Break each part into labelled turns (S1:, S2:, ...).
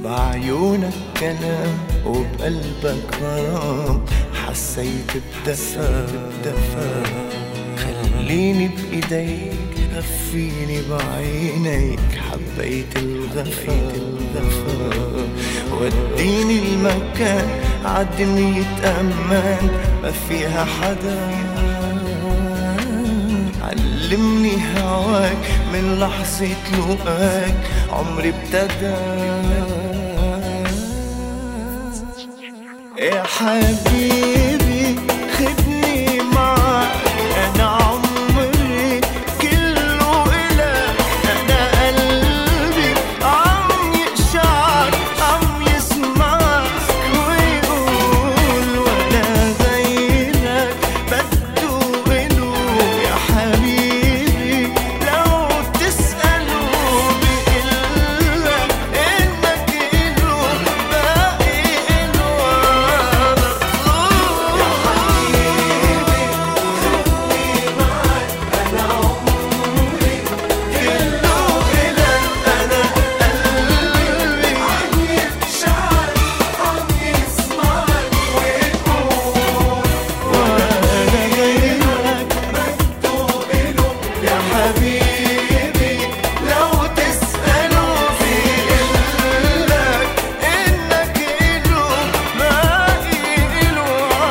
S1: بعيونك كلام وبقلبك غرام، حسيت بدفا خليني بإيديك، غفيني بعينيك، حبيت الغفا وديني المكان عالدنيا أمان ما فيها حدا، علمني هواك من لحظة لقاك عمري ابتدى. يا حبيبي خدني معك، أنا عمري كله إلك، أنا قلبي عم يقشعر عم يسمعك ويقول ولا غيرك بده إله. يا حبيبي لو تسأله بيقلك إنك إله باقي إله. يا حبيبي خدني معك، أنا عمري كله إلك، أنا قلبي عم يقشعر عم يسمعك ويقول ولا غيرك بده إله. يا حبيبي لو تسأله بيقلك إنك إله باقي إله.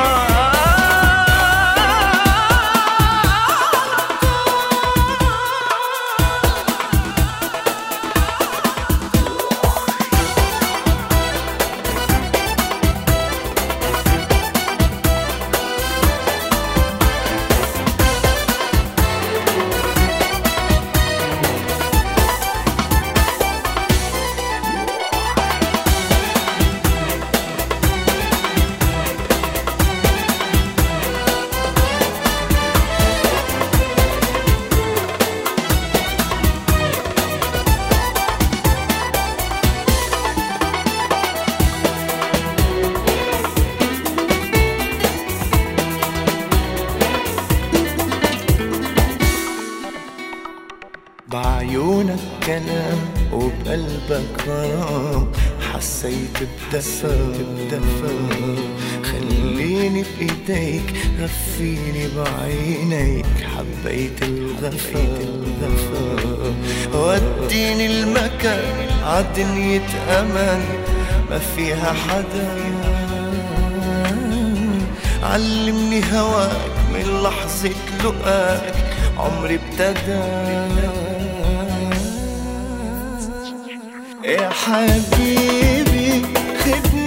S1: بعيونك كلام وبقلبك غرام، حسيت بدفا خليني بإيديك، غفيني بعينيك، حبيت الغفا وديني المكان عالدنيا أمان ما فيها حدا، علمني هواك من لحظة لقاك عمري ابتدى. يا حبيبي خدني